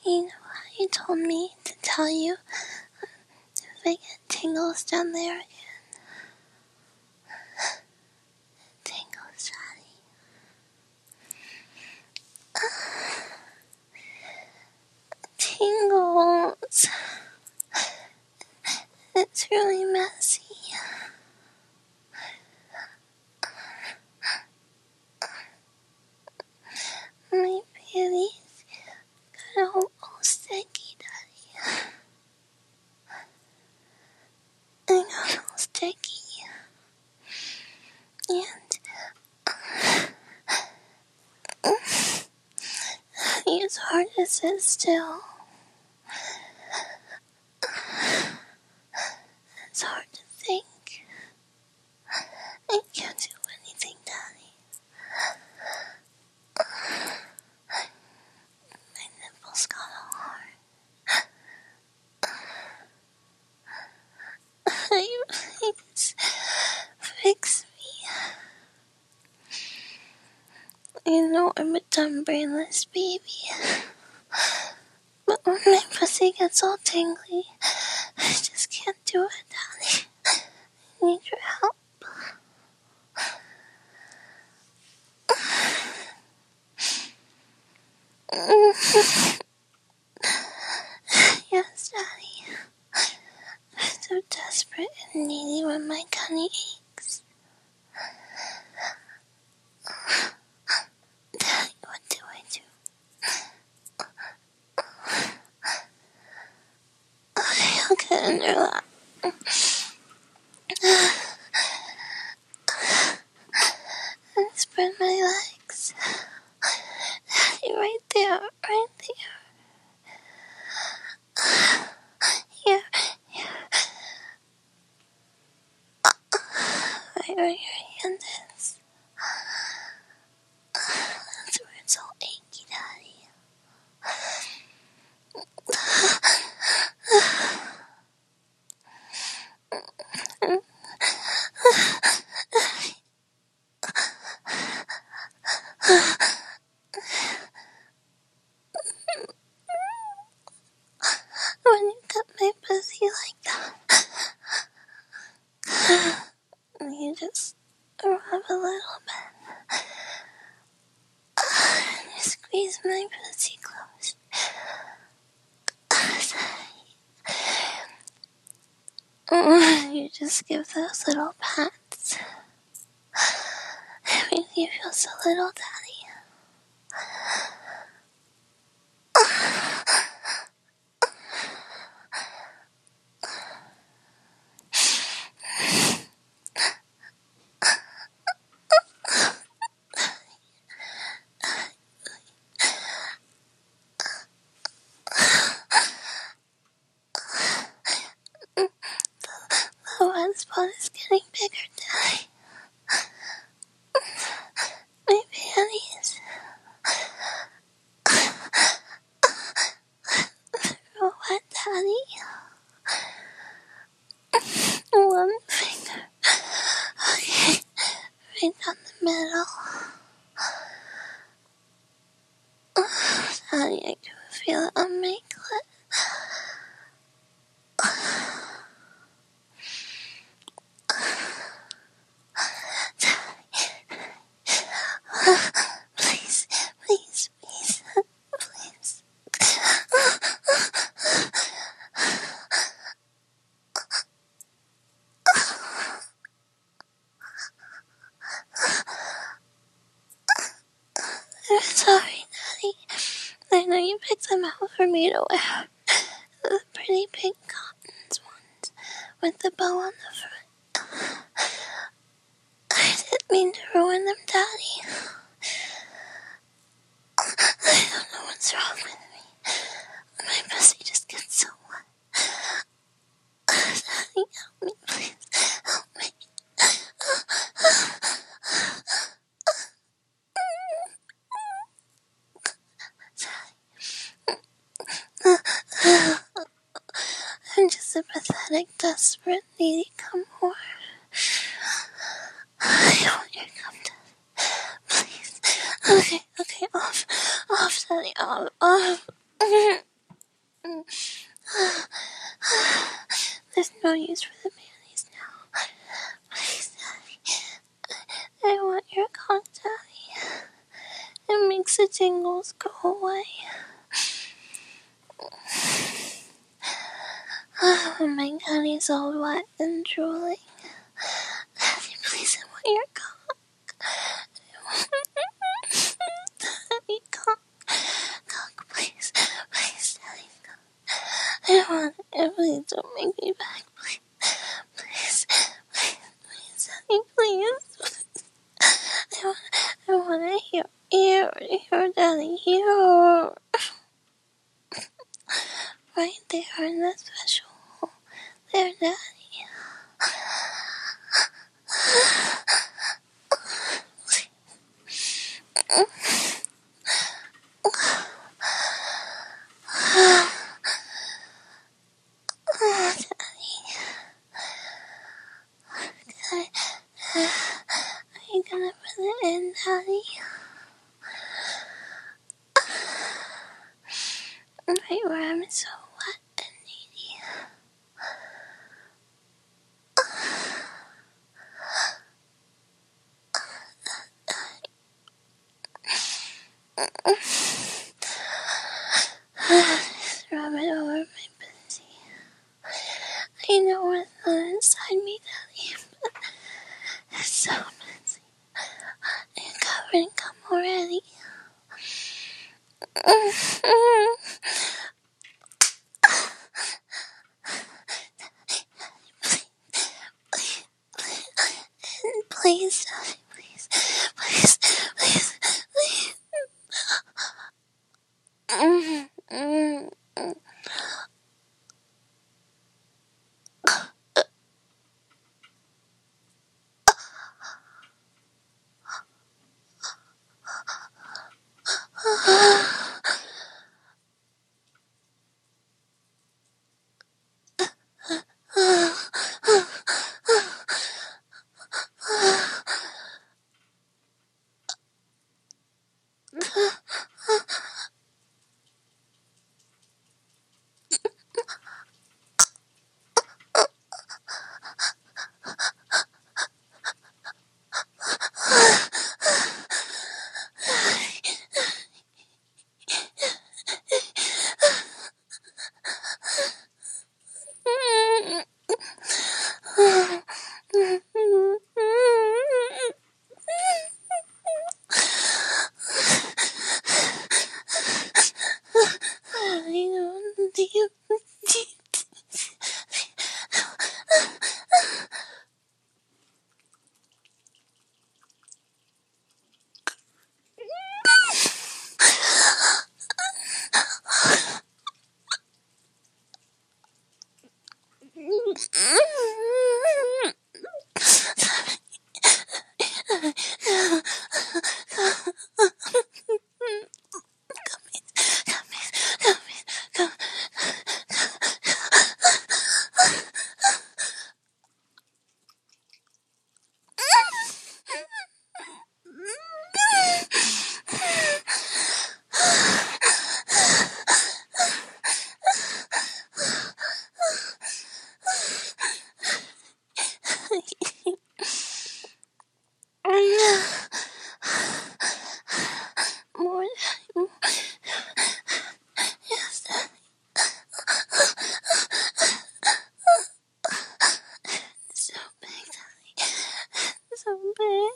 You know how you told me to tell you if I get tingles down there again? Tingles, Daddy. Tingles. It's really messy. My baby's got all sticky, Daddy. I got all sticky. And it's hard to sit still. It's hard to think. I can't do anything, Daddy. My nipples got all hard. Please fix me. You know I'm a dumb, brainless baby. But when my pussy gets all tingly, I just can't do it, Daddy. I need your help. Yes, Daddy. I'm so desperate and needy when my tummy aches. Daddy, what do I do? Okay, I'll get in your lap. And spread my legs. Daddy, right there, right there. Here. Right where your hand is. That's where it's all achy, Daddy. When you cut my pussy like that, you just rub a little bit. And you squeeze my pussy close. You just give those little pats. It makes you feel so little, Daddy. The wet spot is getting bigger, Daddy. My panties. They're wet, Daddy. One finger. Okay, right down the middle. Daddy, I can feel it on my clit. Please, please, please, please. I'm sorry, Daddy. I know you picked them out for me to wear. The pretty pink cottons ones with the bow on the front. I didn't mean to ruin them, Daddy. I don't know what's wrong with me. My pussy just gets so wet. Daddy, help me, please. Help me. I'm just a pathetic, desperate, needy cum whore. I want your cum, Daddy. Please. Okay, off, Daddy, off. There's no use for the panties now. Please, Daddy. I want your cock, Daddy. It makes the tingles go away. My daddy's all wet and drooling. Daddy, please, I want your cock. Daddy, cock. Cock, please. Please, Daddy, cock. I want it. Please don't make me back. Please. Please. Please. Please, Daddy, please. I want to hear Daddy, here. Right there in the special hole. There, Daddy. Are you gonna put it in, Daddy? Right where I'm so wet and needy. Just rub it over my pussy. I know what's inside me, Daddy, but it's so messy. I'm covered in cum already. Please, Daddy, please, please, please, please. More. Yes, Daddy. So big, Daddy. So big.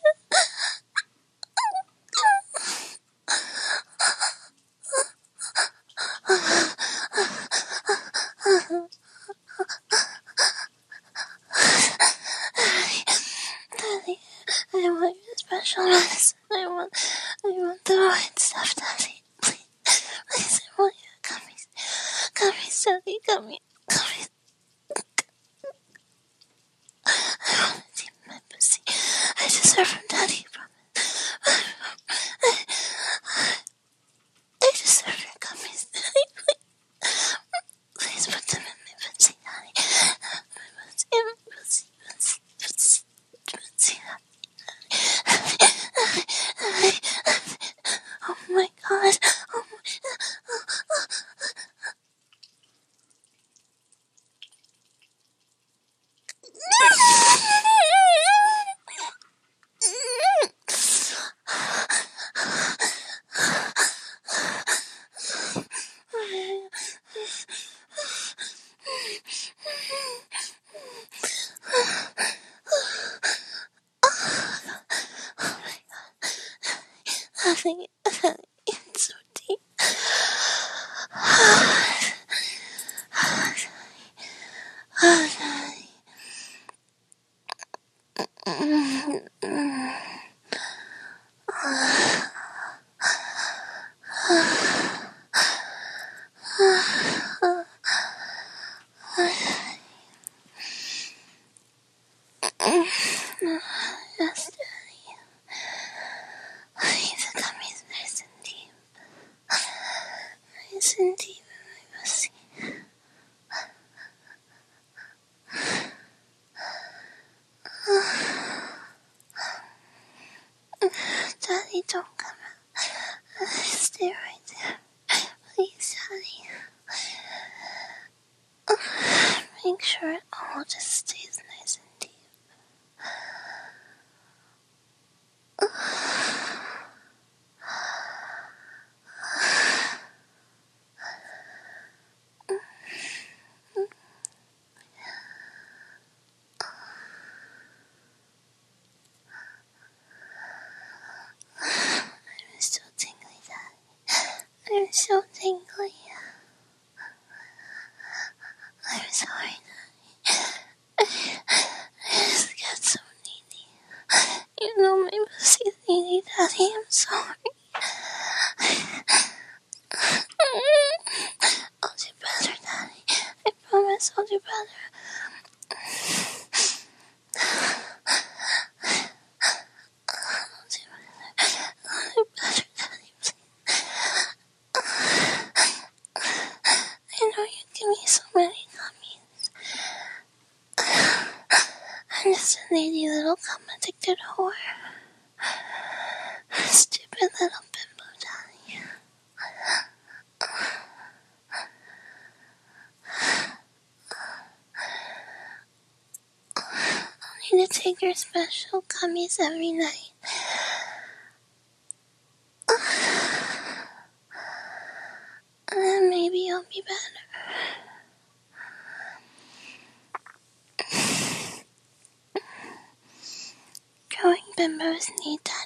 Daddy, I want your special medicine. I want the right stuff, Daddy. Please, please, I want your gummies. Gummies, Daddy, gummies. I want to deep my pussy. I deserve them, Daddy. I deserve your gummies, Daddy. Please put them in my pussy, Daddy. My pussy, pussy, oh my God. Nothing. It's so deep. Yes, Daddy. The gummy's nice and deep. Nice and deep in my pussy. Daddy, don't come out. Stay right there. Please, Daddy. Make sure it all just stays nice and deep. I'm so tingly, Daddy. I'm so tingly. I'm sorry, Daddy. I just get so needy. You know my pussy's needy, Daddy. I'm sorry. I'll do better, Daddy. I promise I'll do better. I'll do better, Daddy, please. I know you give me so many gummies. I'm just a needy little gum-addicted whore. Stupid little bimbo, Daddy. I need to take your special gummies every night. And then maybe I'll be better. Growing bimbos need